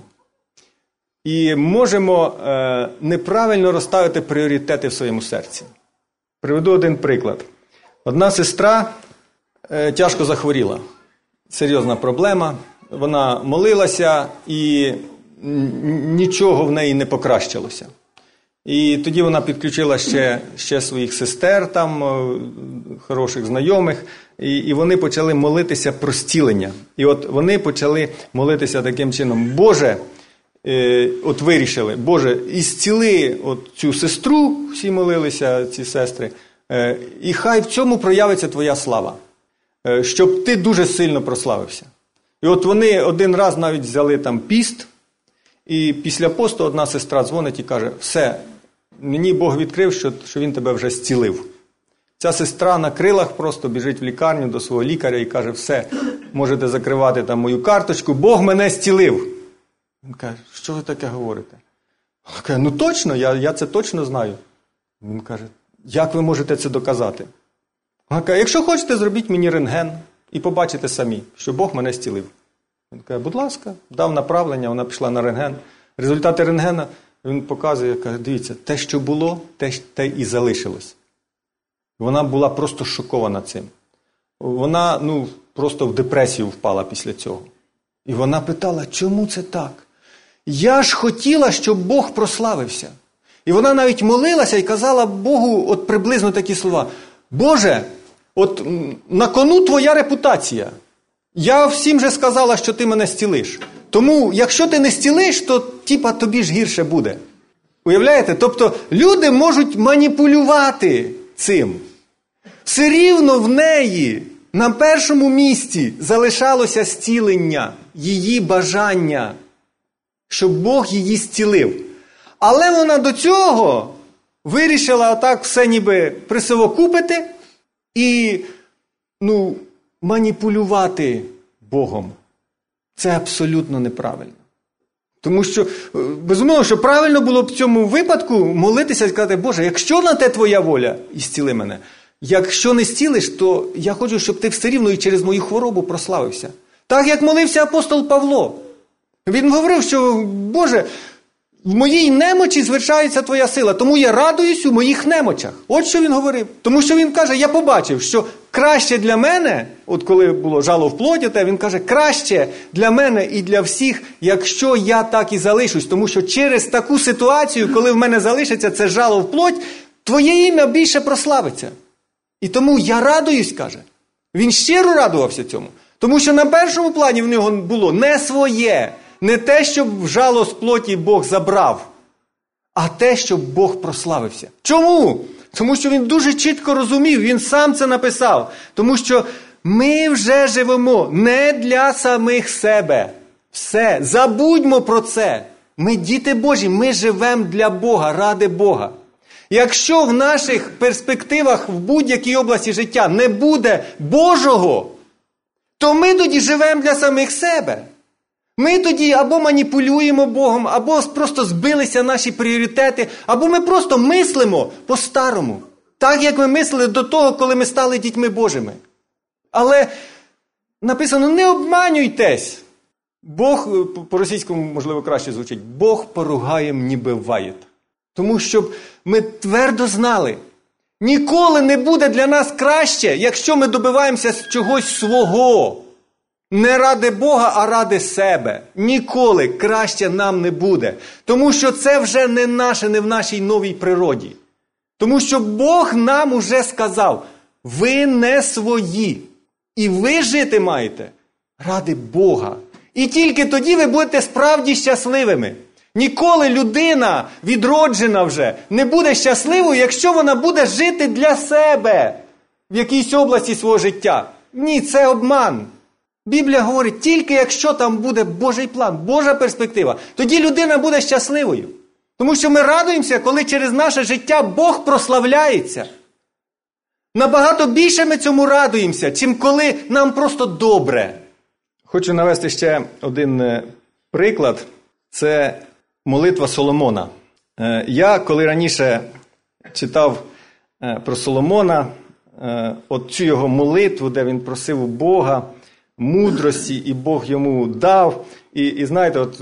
І можемо е, неправильно розставити пріоритети в своєму серці. Приведу один приклад. Одна сестра е, тяжко захворіла. Серйозна проблема. вона молилася, і нічого в неї не покращилося. І тоді вона підключила ще, ще своїх сестер, там, хороших знайомих, і, і вони почали молитися про зцілення. І от вони почали молитися таким чином: Боже, е, от вирішили, Боже, і зціли от цю сестру, всі молилися, ці сестри, е, і хай в цьому проявиться Твоя слава, е, щоб Ти дуже сильно прославився. І от вони один раз навіть взяли там піст, і після посту одна сестра дзвонить і каже: все, мені Бог відкрив, що, що він тебе вже зцілив. Ця сестра на крилах просто біжить в лікарню до свого лікаря і каже: все, можете закривати там мою карточку, Бог мене зцілив. Він каже: що ви таке говорите? Вона каже: ну точно, я, я це точно знаю. Він каже: як ви можете це доказати? Вона каже: якщо хочете, зробіть мені рентген і побачите самі, що Бог мене зцілив. Він каже: будь ласка, дав направлення, вона пішла на рентген. Результати рентгена він показує, каже: дивіться, те, що було, те, те і залишилось. Вона була просто шокована цим. Вона, ну, просто в депресію впала після цього. І вона питала: чому це так? Я ж хотіла, щоб Бог прославився. І вона навіть молилася і казала Богу от приблизно такі слова: Боже, от на кону Твоя репутація. Я всім же сказала, що Ти мене зцілиш. Тому, якщо Ти не зцілиш, то типа тобі ж гірше буде. Уявляєте? Тобто люди можуть маніпулювати цим. Все рівно в неї на першому місці залишалося зцілення, її бажання, щоб Бог її зцілив. Але вона до цього вирішила отак все ніби присовокупити і, ну, маніпулювати Богом. Це абсолютно неправильно. Тому що, безумовно, що правильно було б в цьому випадку молитися і сказати: Боже, якщо на те Твоя воля, і зціли мене. Якщо не зцілиш, то я хочу, щоб Ти все рівно і через мою хворобу прославився. Так, як молився апостол Павло. Він говорив, що, Боже, в моїй немочі звершається Твоя сила, тому я радуюсь у моїх немочах. От що він говорив. Тому що він каже: я побачив, що краще для мене, от коли було жало в плоті, те, він каже: краще для мене і для всіх, якщо я так і залишусь. Тому що через таку ситуацію, коли в мене залишиться це жало в плоть, Твоє ім'я більше прославиться. І тому я радуюсь, каже. Він щиро радувався цьому. Тому що на першому плані в нього було не своє, не те, щоб жало з плоті Бог забрав, а те, щоб Бог прославився. Чому? Тому що він дуже чітко розумів, він сам це написав. Тому що ми вже живемо не для самих себе. Все, забудьмо про це. Ми діти Божі, ми живемо для Бога, ради Бога. Якщо в наших перспективах в будь-якій області життя не буде Божого, то ми тоді живемо для самих себе. Ми тоді або маніпулюємо Богом, або просто збилися наші пріоритети, або ми просто мислимо по-старому. Так, як ми мислили до того, коли ми стали дітьми Божими. Але написано: не обманюйтесь. Бог, по-російському, можливо, краще звучить: Бог поругаєм не биває. Тому щоб ми твердо знали, ніколи не буде для нас краще, якщо ми добиваємося чогось свого. Не ради Бога, а ради себе. Ніколи краще нам не буде. Тому що це вже не наше, не в нашій новій природі. Тому що Бог нам уже сказав: ви не свої. І ви жити маєте ради Бога. І тільки тоді ви будете справді щасливими. Ніколи людина, відроджена вже, не буде щасливою, якщо вона буде жити для себе в якійсь області свого життя. Ні, це обман. Біблія говорить, тільки якщо там буде Божий план, Божа перспектива, тоді людина буде щасливою. Тому що ми радуємося, коли через наше життя Бог прославляється. Набагато більше ми цьому радуємося, чим коли нам просто добре. Хочу навести ще один приклад. Це молитва Соломона. Я, коли раніше читав про Соломона, от цю його молитву, де він просив у Бога мудрості, і Бог йому дав. І, і знаєте, от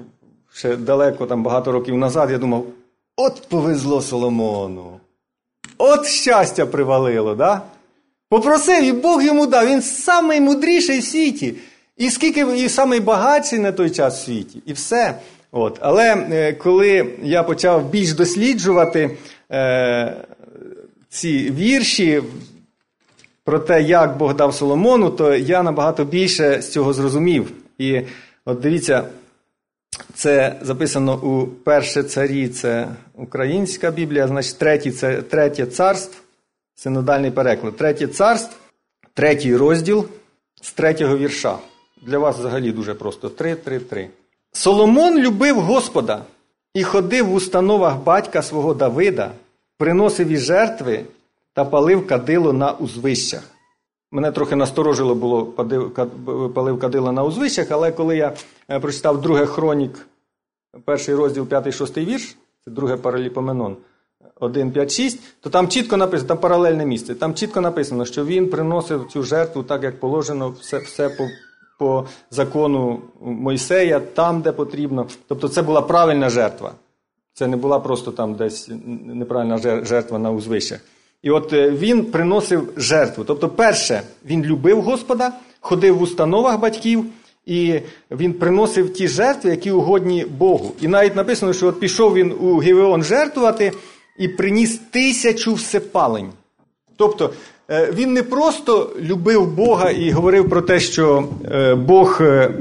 ще далеко, там багато років назад, я думав, от повезло Соломону. От щастя привалило, да? Попросив, і Бог йому дав. Він самий мудріший в світі. І скільки, і самий багатший на той час в світі, і все. От. Але е, коли я почав більш досліджувати е, ці вірші про те, як Бог дав Соломону, то я набагато більше з цього зрозумів. І от дивіться, це записано у Перше царі, це українська Біблія, значить третє, це третє царство, синодальний переклад. Третє царство, третій розділ з третього вірша. Для вас взагалі дуже просто. Три, три, три. Соломон любив Господа і ходив в установах батька свого Давида, приносив і жертви та палив кадило на узвищах. Мене трохи насторожило було палив кадило на узвищах, але коли я прочитав друге Хронік, перший розділ, п'ятий, шостий вірш, це друге Параліпоменон, один, п'ять, шість, то там чітко написано, там паралельне місце, там чітко написано, що він приносив цю жертву так, як положено, все, все по, по закону Мойсея, там, де потрібно. Тобто це була правильна жертва. Це не була просто там десь неправильна жертва на узвищах. І от він приносив жертву. Тобто, перше, він любив Господа, ходив в установах батьків, і він приносив ті жертви, які угодні Богу. І навіть написано, що от пішов він у Гівеон жертвувати і приніс тисячу всепалень. Тобто, він не просто любив Бога і говорив про те, що Бог,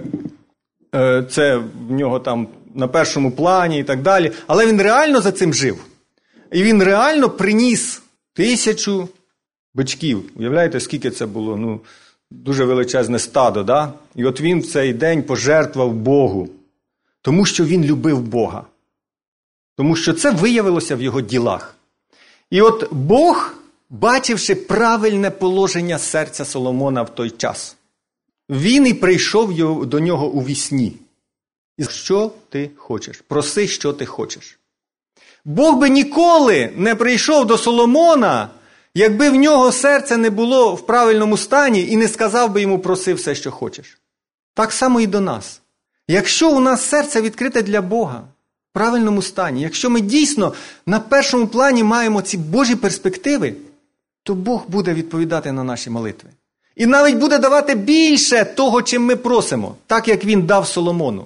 це в нього там на першому плані і так далі, але він реально за цим жив. І він реально приніс тисячу бичків. Уявляєте, скільки це було? Ну, дуже величезне стадо, да? І от він в цей день пожертвував Богу. Тому що він любив Бога. Тому що це виявилося в його ділах. І от Бог, бачивши правильне положення серця Соломона в той час, він і прийшов до нього у вісні. І що ти хочеш? Проси, що ти хочеш. Бог би ніколи не прийшов до Соломона, якби в нього серце не було в правильному стані і не сказав би йому проси все, що хочеш. Так само і до нас. Якщо у нас серце відкрите для Бога, в правильному стані, якщо ми дійсно на першому плані маємо ці Божі перспективи, то Бог буде відповідати на наші молитви. І навіть буде давати більше того, чим ми просимо, так як він дав Соломону.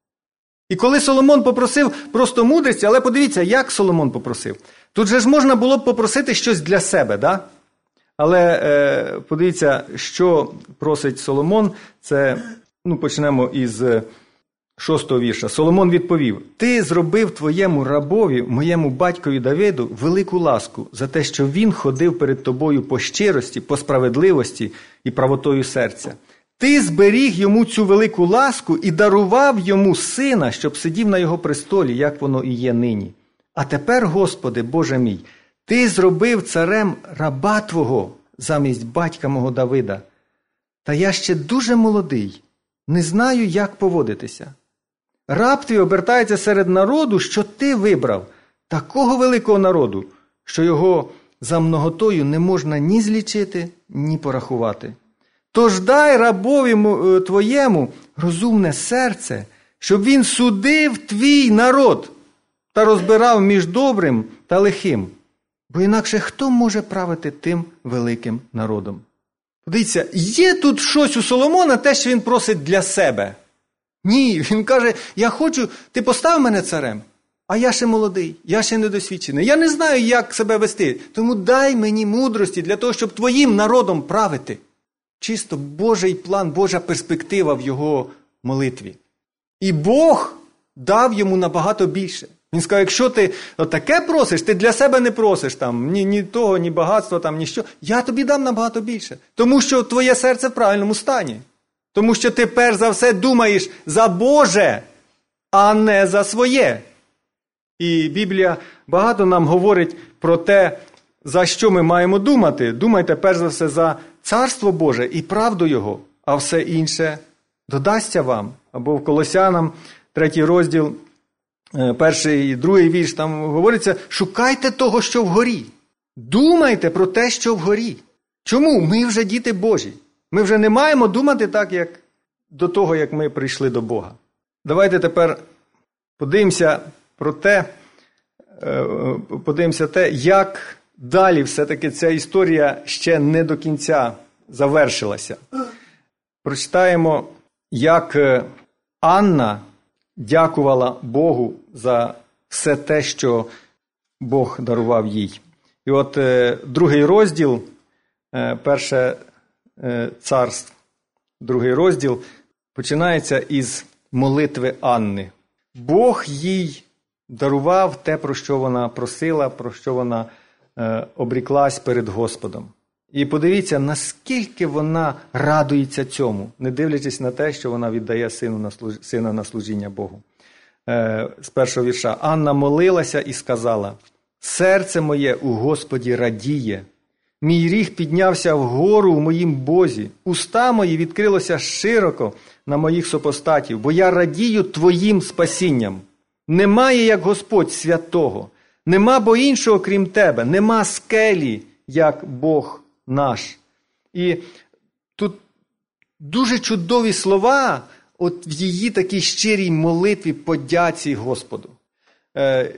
І коли Соломон попросив просто мудрості, але подивіться, як Соломон попросив. Тут же ж можна було б попросити щось для себе, да? Але е, подивіться, що просить Соломон, це, ну, почнемо із шостого вірша. Соломон відповів: «Ти зробив твоєму рабові, моєму батькові Давиду, велику ласку за те, що він ходив перед тобою по щирості, по справедливості і правотою серця. Ти зберіг йому цю велику ласку і дарував йому сина, щоб сидів на його престолі, як воно і є нині. А тепер, Господи, Боже мій, ти зробив царем раба твого замість батька мого Давида. Та я ще дуже молодий, не знаю, як поводитися. Раб твій обертається серед народу, що ти вибрав, такого великого народу, що його за многотою не можна ні злічити, ні порахувати. Тож дай рабові твоєму розумне серце, щоб він судив твій народ та розбирав між добрим та лихим. Бо інакше хто може правити тим великим народом?» Подивіться, є тут щось у Соломона, те, що він просить для себе. Ні, він каже: я хочу, ти постав мене царем, а я ще молодий, я ще недосвідчений. Я не знаю, як себе вести, тому дай мені мудрості для того, щоб твоїм народом правити. Чисто Божий план, Божа перспектива в його молитві. І Бог дав йому набагато більше. Він сказав: якщо ти таке просиш, ти для себе не просиш там, ні, ні того, ні багатства, там, ні що, я тобі дам набагато більше. Тому що твоє серце в правильному стані. Тому що ти перш за все думаєш за Боже, а не за своє. І Біблія багато нам говорить про те, за що ми маємо думати. Думайте перш за все за Царство Боже і правду Його, а все інше додасться вам. Або в Колосянам, третій розділ, перший і другий вірш, там говориться: шукайте того, що вгорі. Думайте про те, що вгорі. Чому? Ми вже діти Божі. Ми вже не маємо думати так, як до того, як ми прийшли до Бога. Давайте тепер подивимося про те, подивимося те, як далі все-таки ця історія ще не до кінця завершилася. Прочитаємо, як Анна дякувала Богу за все те, що Бог дарував їй. І от другий розділ, перше царство, другий розділ, починається із молитви Анни. Бог їй дарував те, про що вона просила, про що вона е, обріклась перед Господом. І подивіться, наскільки вона радується цьому, не дивлячись на те, що вона віддає сину на служ... сина на служіння Богу. Е, з першого вірша. Анна молилася і сказала: «Серце моє у Господі радіє, мій ріг піднявся вгору в моїм Бозі, уста мої відкрилося широко на моїх супостатів, бо я радію Твоїм спасінням. Немає, як Господь, святого, нема бо іншого, крім Тебе, нема скелі, як Бог наш». І тут дуже чудові слова от в її такій щирій молитві, подяці Господу. Е,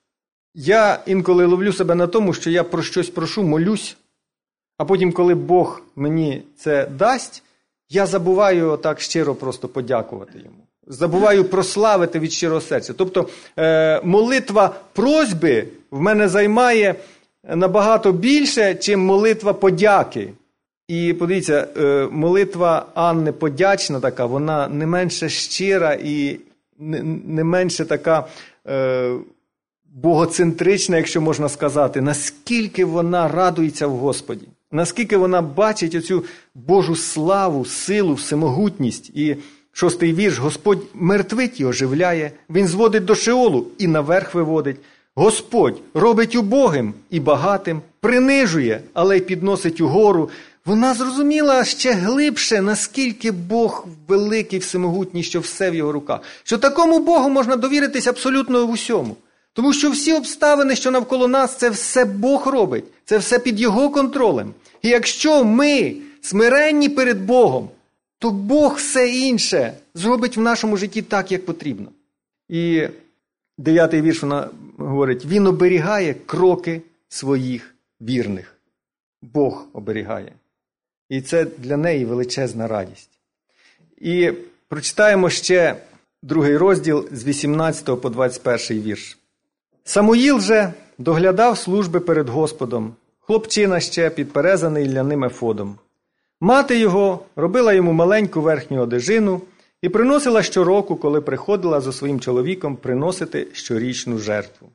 я інколи ловлю себе на тому, що я про щось прошу, молюсь, а потім, коли Бог мені це дасть, я забуваю так щиро просто подякувати йому. Забуваю прославити від щирого серця. Тобто е, молитва просьби в мене займає набагато більше, чим молитва подяки. І подивіться, е, молитва Анни подячна така, вона не менше щира і не, не менше така е, богоцентрична, якщо можна сказати, наскільки вона радується в Господі. Наскільки вона бачить оцю Божу славу, силу, всемогутність. І шостий вірш. Господь мертвить і оживляє, Він зводить до Шеолу і наверх виводить. Господь робить убогим і багатим, принижує, але й підносить угору. Вона зрозуміла ще глибше, наскільки Бог великий, всемогутній, що все в його руках. Що такому Богу можна довіритись абсолютно в усьому. Тому що всі обставини, що навколо нас, це все Бог робить. Це все під Його контролем. І якщо ми смиренні перед Богом, то Бог все інше зробить в нашому житті так, як потрібно. І дев'ятий вірш вона говорить: Він оберігає кроки своїх вірних. Бог оберігає. І це для неї величезна радість. І прочитаємо ще другий розділ з вісімнадцятого по двадцять перший вірш. Самуїл же доглядав служби перед Господом, хлопчина ще підперезаний ляним ефодом. Мати його робила йому маленьку верхню одежину і приносила щороку, коли приходила за своїм чоловіком приносити щорічну жертву.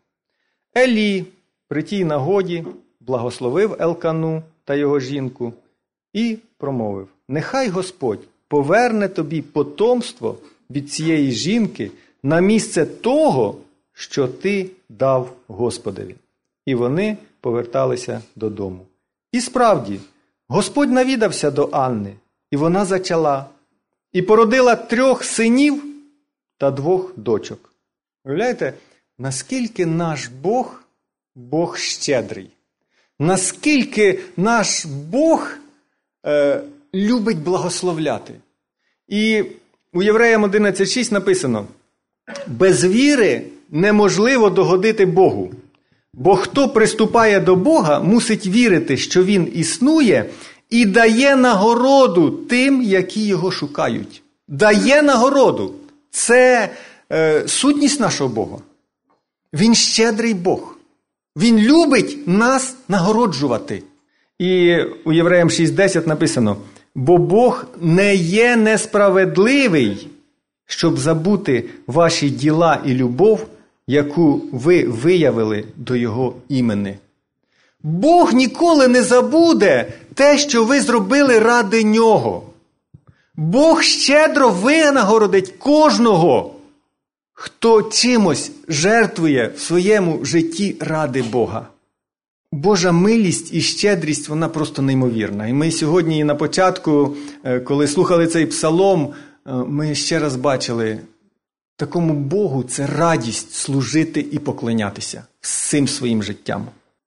Елі при тій нагоді благословив Елкану та його жінку і промовив: «Нехай Господь поверне тобі потомство від цієї жінки на місце того, що ти дав Господові». І вони поверталися додому. І справді, Господь навідався до Анни, і вона зачала, і породила трьох синів та двох дочок. Уявляєте, наскільки наш Бог, Бог щедрий. Наскільки наш Бог е, любить благословляти. І у Євреям одинадцять шість написано: «Без віри неможливо догодити Богу. Бо хто приступає до Бога, мусить вірити, що Він існує і дає нагороду тим, які Його шукають». Дає нагороду. Це е, сутність нашого Бога. Він щедрий Бог. Він любить нас нагороджувати. І у Євреям шість десять написано: «Бо Бог не є несправедливий, щоб забути ваші діла і любов, яку ви виявили до Його імені». Бог ніколи не забуде те, що ви зробили ради Нього. Бог щедро винагородить кожного, хто чимось жертвує в своєму житті ради Бога. Божа милість і щедрість, вона просто неймовірна. І ми сьогодні на початку, коли слухали цей псалом, ми ще раз бачили, такому Богу це радість служити і поклонятися всім своїм життям.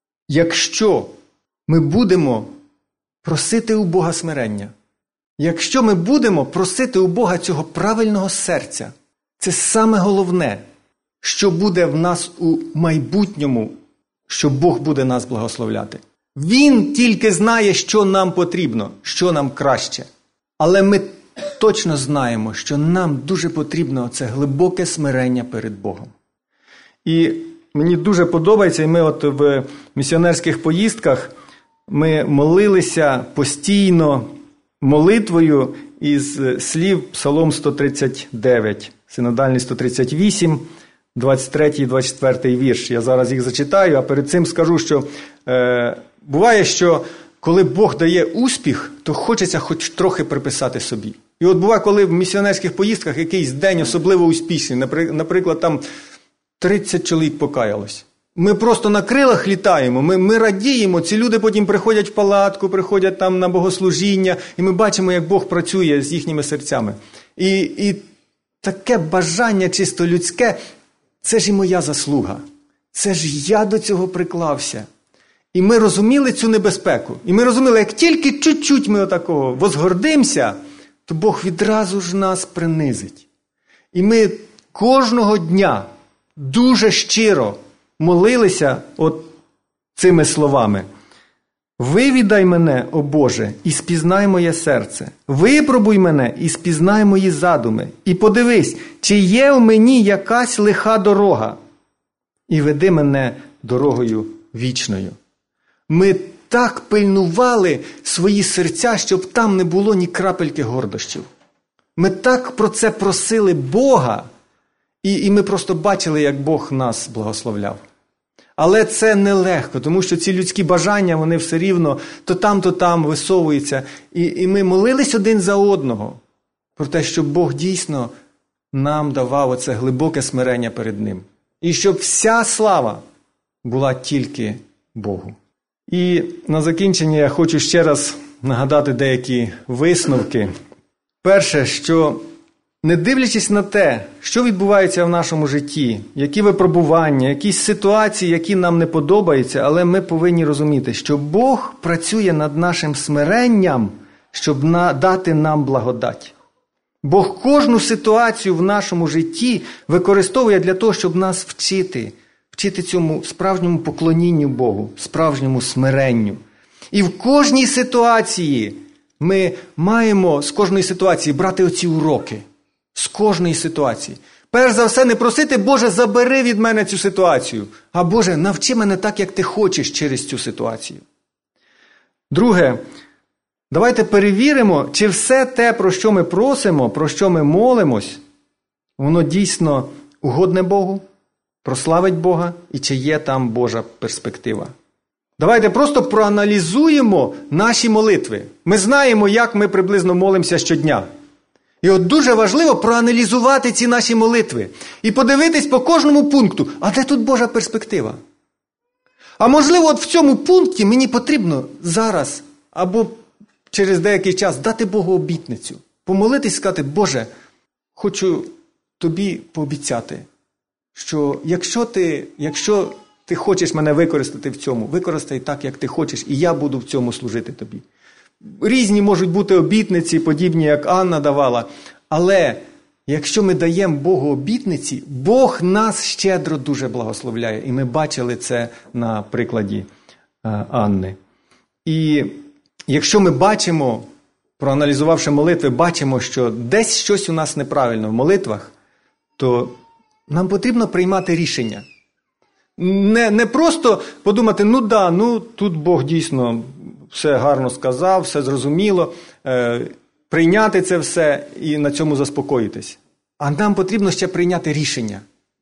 Якщо ми будемо просити у Бога смирення, якщо ми будемо просити у Бога цього правильного серця, це саме головне, що буде в нас у майбутньому, що Бог буде нас благословляти. Він тільки знає, що нам потрібно, що нам краще. Але ми точно знаємо, що нам дуже потрібно це глибоке смирення перед Богом. І мені дуже подобається, і ми от в місіонерських поїздках ми молилися постійно молитвою із слів Псалом сто тридцять дев'ять, синодальний сто тридцять вісім, двадцять третій і двадцять четвертий вірш. Я зараз їх зачитаю, а перед цим скажу, що е, буває, що коли Бог дає успіх, то хочеться хоч трохи приписати собі. І от буває, коли в місіонерських поїздках якийсь день особливо успішний, наприклад, там тридцять чоловік покаялось. Ми просто на крилах літаємо, ми, ми радіємо, ці люди потім приходять в палатку, приходять там на богослужіння, і ми бачимо, як Бог працює з їхніми серцями. І, і таке бажання чисто людське, це ж і моя заслуга. Це ж я до цього приклався. І ми розуміли цю небезпеку. І ми розуміли, як тільки чуть-чуть ми отакого возгордимося, то Бог відразу ж нас принизить. І ми кожного дня дуже щиро молилися от цими словами. «Вивідай мене, о Боже, і спізнай моє серце. Випробуй мене і спізнай мої задуми. І подивись, чи є в мені якась лиха дорога. І веди мене дорогою вічною». Ми так пильнували свої серця, щоб там не було ні крапельки гордощів. Ми так про це просили Бога, і, і ми просто бачили, як Бог нас благословляв. Але це нелегко, тому що ці людські бажання, вони все рівно то там, то там висовуються. І, і ми молились один за одного про те, щоб Бог дійсно нам давав оце глибоке смирення перед Ним. І щоб вся слава була тільки Богу. І на закінчення я хочу ще раз нагадати деякі висновки. Перше, що не дивлячись на те, що відбувається в нашому житті, які випробування, якісь ситуації, які нам не подобаються, але ми повинні розуміти, що Бог працює над нашим смиренням, щоб дати нам благодать. Бог кожну ситуацію в нашому житті використовує для того, щоб нас вчити, вчити цьому справжньому поклонінню Богу, справжньому смиренню. І в кожній ситуації ми маємо з кожної ситуації брати оці уроки. З кожної ситуації. Перш за все не просити, Боже, забери від мене цю ситуацію. А Боже, навчи мене так, як ти хочеш через цю ситуацію. Друге, давайте перевіримо, чи все те, про що ми просимо, про що ми молимось, воно дійсно угодне Богу, прославить Бога, і чи є там Божа перспектива. Давайте просто проаналізуємо наші молитви. Ми знаємо, як ми приблизно молимося щодня. І от дуже важливо проаналізувати ці наші молитви. І подивитись по кожному пункту, а де тут Божа перспектива? А можливо, от в цьому пункті мені потрібно зараз або через деякий час дати Богу обітницю. Помолитись і сказати, Боже, хочу тобі пообіцяти, що якщо ти, якщо ти хочеш мене використати в цьому, використай так, як ти хочеш, і я буду в цьому служити тобі. Різні можуть бути обітниці, подібні, як Анна давала. Але якщо ми даємо Богу обітниці, Бог нас щедро дуже благословляє. І ми бачили це на прикладі Анни. І якщо ми бачимо, проаналізувавши молитви, бачимо, що десь щось у нас неправильно в молитвах, то нам потрібно приймати рішення. Не, не просто подумати, ну да, ну тут Бог дійсно все гарно сказав, все зрозуміло, е, прийняти це все і на цьому заспокоїтись. А нам потрібно ще прийняти рішення.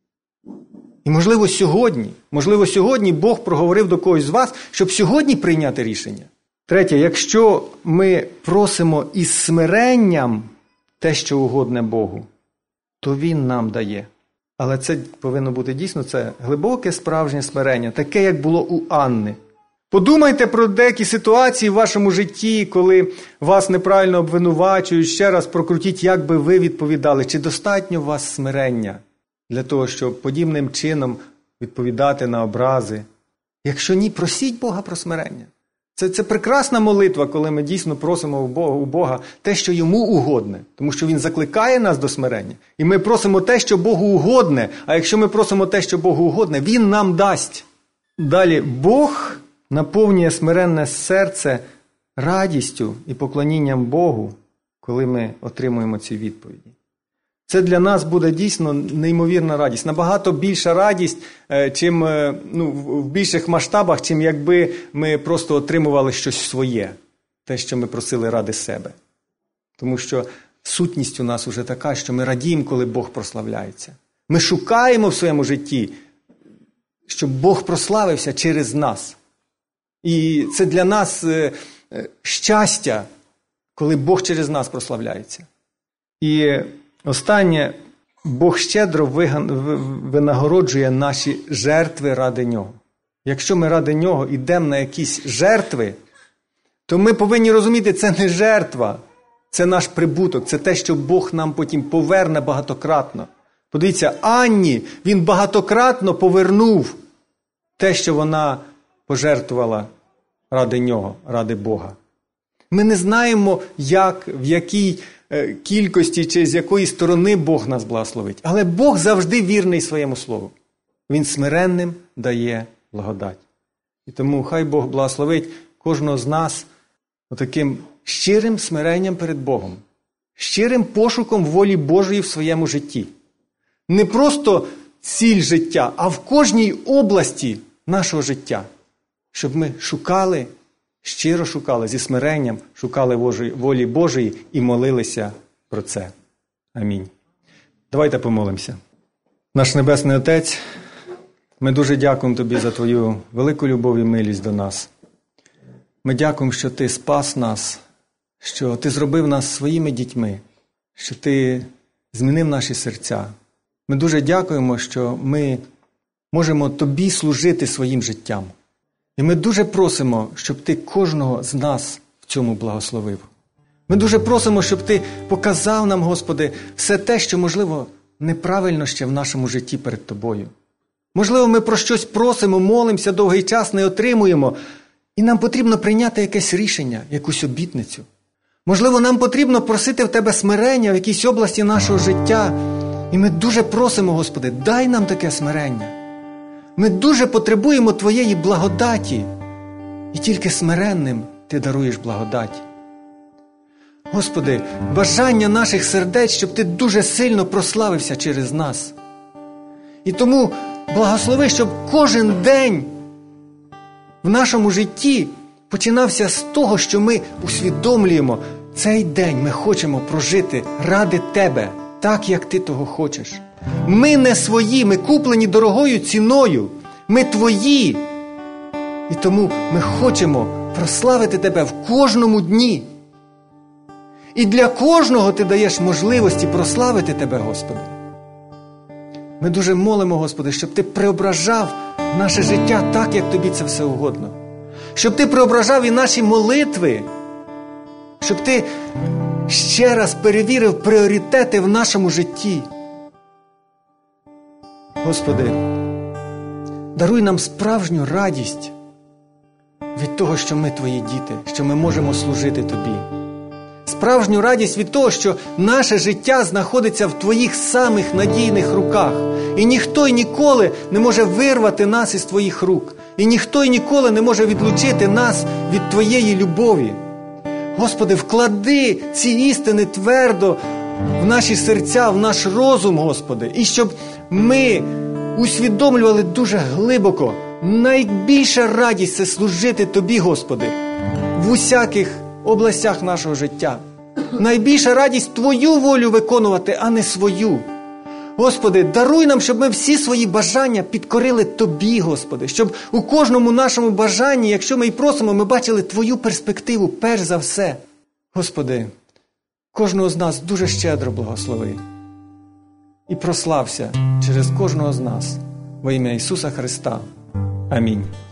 І можливо сьогодні, можливо сьогодні Бог проговорив до когось з вас, щоб сьогодні прийняти рішення. Третє, якщо ми просимо із смиренням те, що угодне Богу, то Він нам дає. Але це повинно бути дійсно це глибоке справжнє смирення, таке, як було у Анни. Подумайте про деякі ситуації в вашому житті, коли вас неправильно обвинувачують. Ще раз прокрутіть, як би ви відповідали. Чи достатньо у вас смирення для того, щоб подібним чином відповідати на образи? Якщо ні, просіть Бога про смирення. Це, це прекрасна молитва, коли ми дійсно просимо у Бога, у Бога те, що йому угодне. Тому що він закликає нас до смирення. І ми просимо те, що Богу угодне. А якщо ми просимо те, що Богу угодне, він нам дасть. Далі, Бог наповнює смиренне серце радістю і поклонінням Богу, коли ми отримуємо ці відповіді. Це для нас буде дійсно неймовірна радість. Набагато більша радість, чим, ну, в більших масштабах, чим якби ми просто отримували щось своє. Те, що ми просили ради себе. Тому що сутність у нас вже така, що ми радіємо, коли Бог прославляється. Ми шукаємо в своєму житті, щоб Бог прославився через нас. І це для нас щастя, коли Бог через нас прославляється. І останнє, Бог щедро винагороджує наші жертви ради Нього. Якщо ми ради Нього йдемо на якісь жертви, то ми повинні розуміти, це не жертва, це наш прибуток, це те, що Бог нам потім поверне багатократно. Подивіться, Анні він багатократно повернув те, що вона пожертвувала ради Нього, ради Бога. Ми не знаємо, як, в якій е, кількості чи з якої сторони Бог нас благословить. Але Бог завжди вірний своєму слову. Він смиренним дає благодать. І тому хай Бог благословить кожного з нас отаким щирим смиренням перед Богом. Щирим пошуком волі Божої в своєму житті. Не просто ціль життя, а в кожній області нашого життя. Щоб ми шукали, щиро шукали, зі смиренням шукали волі Божої і молилися про це. Амінь. Давайте помолимося. Наш Небесний Отець, ми дуже дякуємо Тобі за Твою велику любов і милість до нас. Ми дякуємо, що Ти спас нас, що Ти зробив нас своїми дітьми, що Ти змінив наші серця. Ми дуже дякуємо, що ми можемо Тобі служити своїм життям. І ми дуже просимо, щоб Ти кожного з нас в цьому благословив. Ми дуже просимо, щоб Ти показав нам, Господи, все те, що, можливо, неправильно ще в нашому житті перед Тобою. Можливо, ми про щось просимо, молимося довгий час, не отримуємо, і нам потрібно прийняти якесь рішення, якусь обітницю. Можливо, нам потрібно просити в Тебе смирення в якійсь області нашого життя. І ми дуже просимо, Господи, дай нам таке смирення. Ми дуже потребуємо Твоєї благодаті. І тільки смиренним Ти даруєш благодать. Господи, бажання наших сердець, щоб Ти дуже сильно прославився через нас. І тому благослови, щоб кожен день в нашому житті починався з того, що ми усвідомлюємо, цей день ми хочемо прожити ради Тебе, так, як Ти того хочеш. Ми не свої, ми куплені дорогою ціною, ми Твої. І тому ми хочемо прославити Тебе в кожному дні. І для кожного Ти даєш можливості прославити Тебе, Господи. Ми дуже молимо, Господи, щоб Ти преображав наше життя так, як Тобі це все угодно. Щоб Ти преображав і наші молитви. Щоб Ти ще раз перевірив пріоритети в нашому житті. Господи, даруй нам справжню радість від того, що ми Твої діти, що ми можемо служити Тобі. Справжню радість від того, що наше життя знаходиться в Твоїх самих надійних руках. І ніхто і ніколи не може вирвати нас із Твоїх рук. І ніхто і ніколи не може відлучити нас від Твоєї любові. Господи, вклади ці істини твердо в наші серця, в наш розум, Господи. І щоб ми усвідомлювали дуже глибоко, найбільша радість – це служити Тобі, Господи, в усяких областях нашого життя. Найбільша радість Твою волю виконувати, а не свою. Господи, даруй нам, щоб ми всі свої бажання підкорили Тобі, Господи. Щоб у кожному нашому бажанні, якщо ми й просимо, ми бачили Твою перспективу перш за все. Господи, кожного з нас дуже щедро благослови. І прослався через кожного з нас. Во ім'я Ісуса Христа. Амінь.